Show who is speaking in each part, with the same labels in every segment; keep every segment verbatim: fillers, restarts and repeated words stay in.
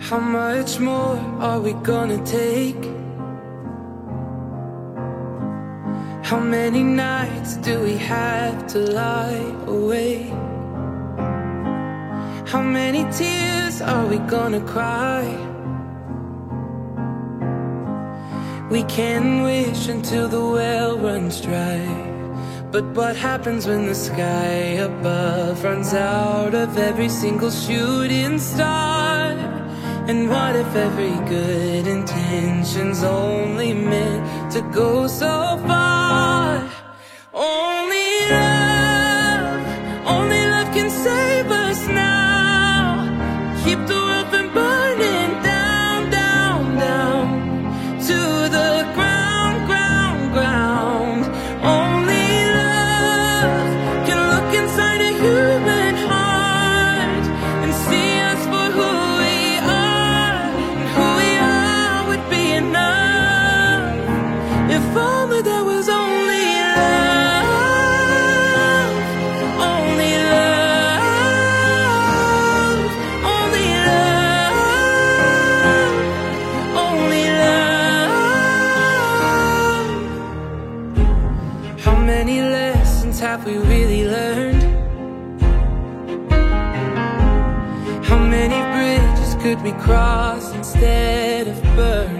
Speaker 1: How much more are we gonna take? How many nights do we have to lie awake? How many tears are we gonna cry? We can wish until the well runs dry, but what happens when the sky above runs out of every single shooting star? And what if every good intention's only meant to go so far? Only love, only love can save us now. Keep the world from burning down, down, down to the ground, ground, ground. Only love can look inside a human heart and see us for who we are, and who we are would be enough. If only there was only love, only love, only love, only love. How many lessons have we really learned? How many bridges could we cross instead of burn?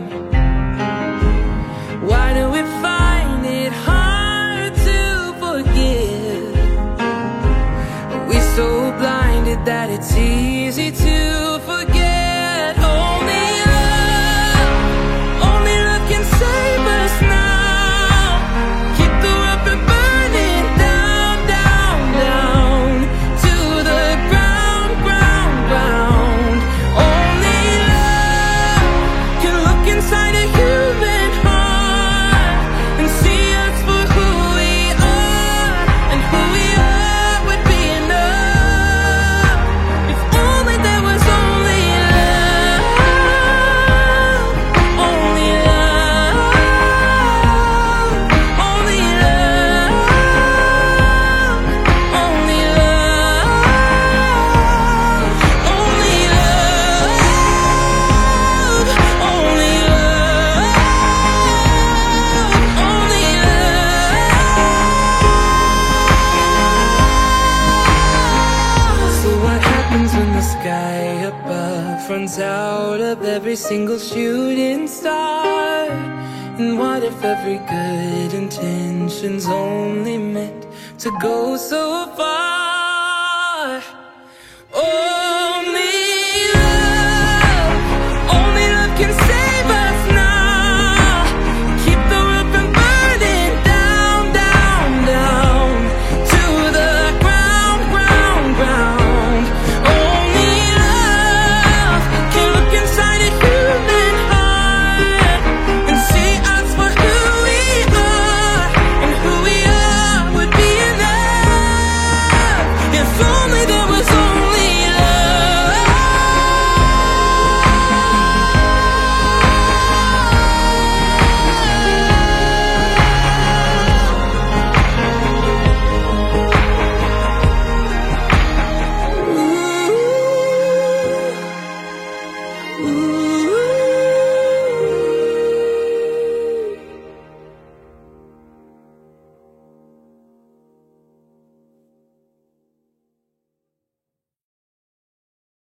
Speaker 1: Why do we find it hard to forgive? Are we so blinded that it's easy to forget? Only love, only love can save us now. Keep the world from burning down, down, down to the ground, ground, ground. Only love can look inside a human heart and see us for who we are, and who we are would be enough. If only there was only love, only love, only love, only love, only love, only love, only love. So what happens when the sky above runs out of every single shooting star? And what if every good intention's only meant to go so far?